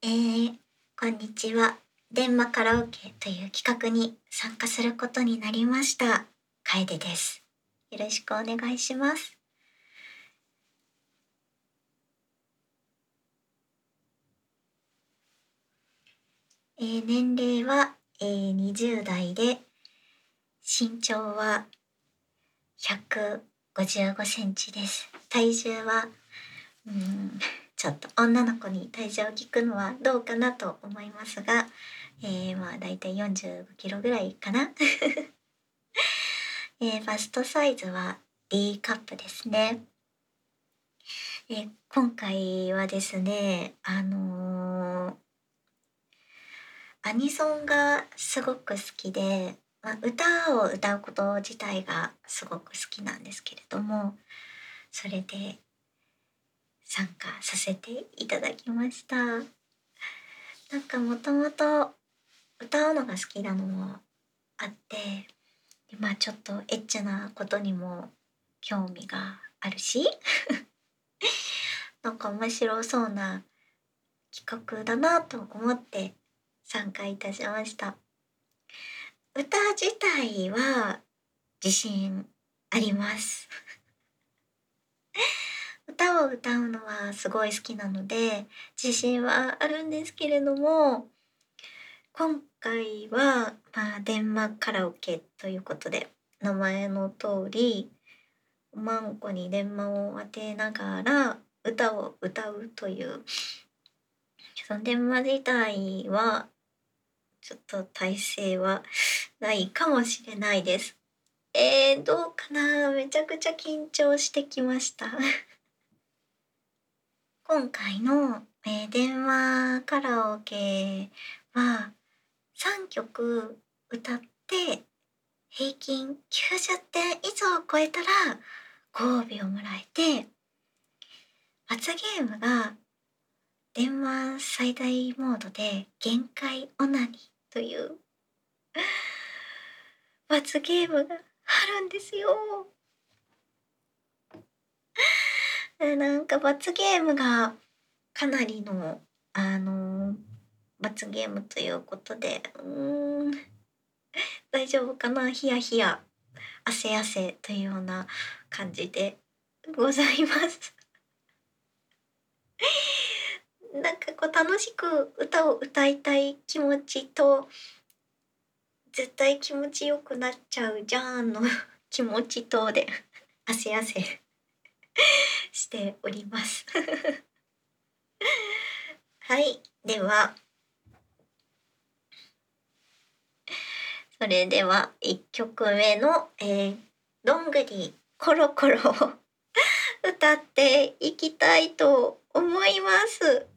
えー、こんにちは。電話カラオケという企画に参加することになりました。楓です。よろしくお願いします。年齢は、20代で、身長は155センチです。体重は、うーん、ちょっと女の子に体重を聞くのはどうかなと思いますが、まあだいたい45キロぐらいかな。バストサイズは D カップですね。今回はですね、アニソンがすごく好きで、まあ、歌を歌うこと自体がすごく好きなんですけれども、それで参加させていただきました。なんかもともと歌うのが好きなのもあって、でまあちょっとエッチなことにも興味があるし、なんか面白そうな企画だなと思って参加いたしました。歌自体は自信あります。歌を歌うのはすごい好きなので自信はあるんですけれども、今回はまあ電話カラオケということで名前の通りマンコに電話を当てながら歌を歌うという、その電話自体はちょっと体勢はないかもしれないです。どうかな、めちゃくちゃ緊張してきました。今回の、電話カラオケは3曲歌って平均90点以上超えたらご褒美をもらえて、罰ゲームが電話最大モードで限界オナニーという罰ゲームがあるんですよ。なんか罰ゲームがかなりの、罰ゲームということで、大丈夫かな、ヒヤヒヤ、汗汗というような感じでございます。なんかこう楽しく歌を歌いたい気持ちと、絶対気持ちよくなっちゃうじゃんの気持ちとで汗汗しております。はい、では、それでは1曲目の、どんぐりコロコロを歌っていきたいと思います。